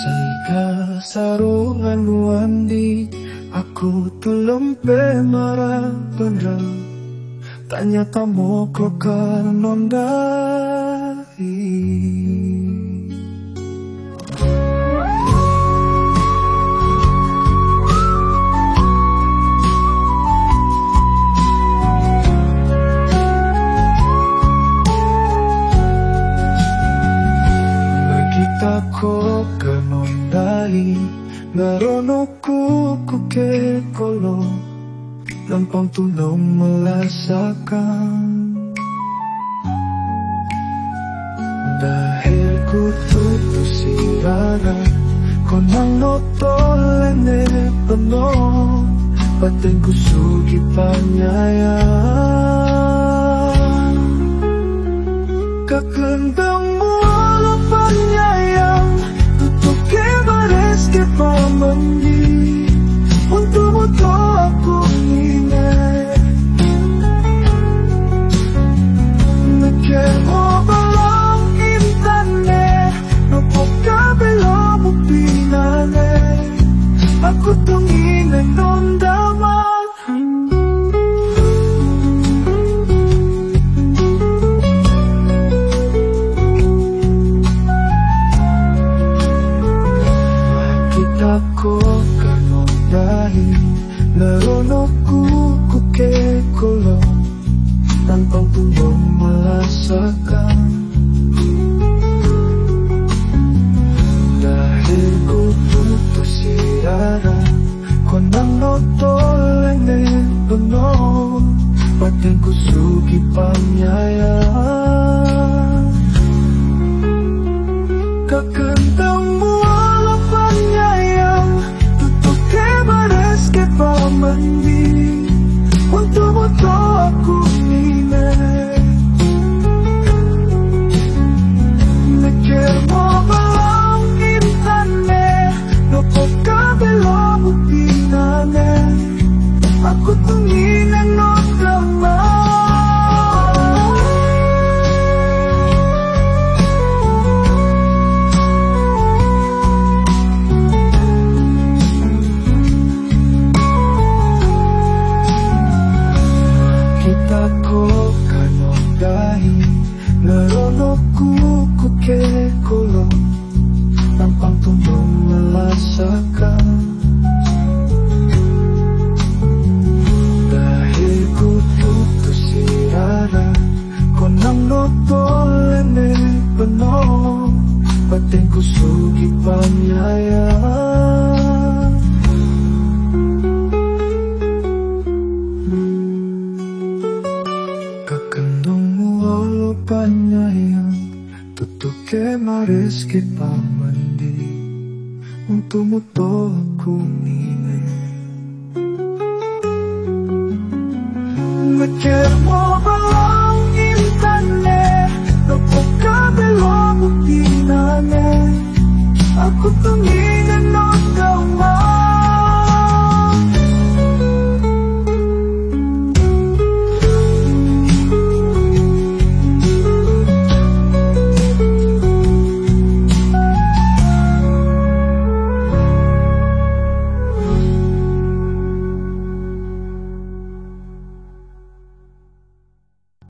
Salika sarungan wandi, aku tulung pe marah bener. Tanya kamu kok kanondai. Ko kanondai ngarono ku ke kolo lampang tulong merasakan dahil ku tutus irara ko nang notolene peno batin ku sugi panyaya kakendang mo panyayang tutup ke baris ke pamandi untukmu to aku ngine nakemo balang intane nopok kabelo mo pinane aku tungin ang nondaman. Ako kanondai narono ku ke kolo tanpa tulong merasakan dahil ku putus irara ko nang notolene peno batin ku sugi panyaya kakentang mo pamandi untukmu to aku ngine mikir mo balang intane nopok kabelo mo pinane aku tungin ang notama. Ako kanondai narono ku ke kolo tampang tulong merasakan dahil ku putus irara ko nang notolene peno batin ku sugi panyaya panyayang tutup ke maris ke pamandi untukmu to aku ngine mikir mo balang intane nopok kabelo mo pinane